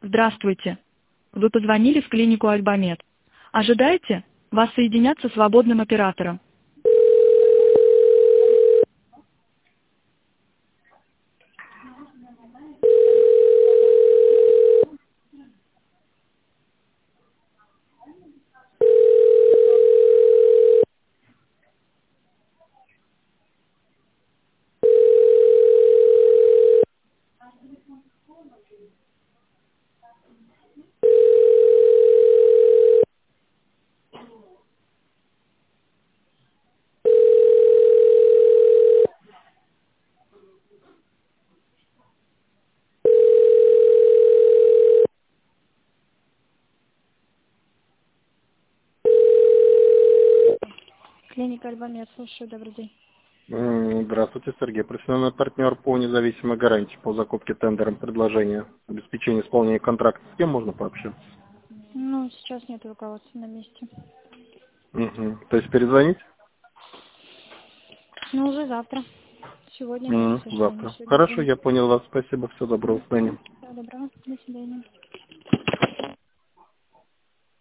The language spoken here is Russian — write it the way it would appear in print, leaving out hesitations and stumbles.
Здравствуйте. Вы позвонили в клинику Альбамед. Ожидайте, вас соединят со свободным оператором. Клиника Альбамед, слушаю, добрый день. Здравствуйте, Сергей. Профессиональный партнер по независимой гарантии по закупке тендером предложения, обеспечения исполнения контракта. С кем можно пообщаться? Ну, сейчас нет руководства на месте. То есть перезвонить? Ну, уже завтра. Сегодня нет, к сожалению. Завтра. Сегодня Хорошо, занят. я понял вас. Спасибо. Всего доброго. До свидания. Всего доброго. До свидания.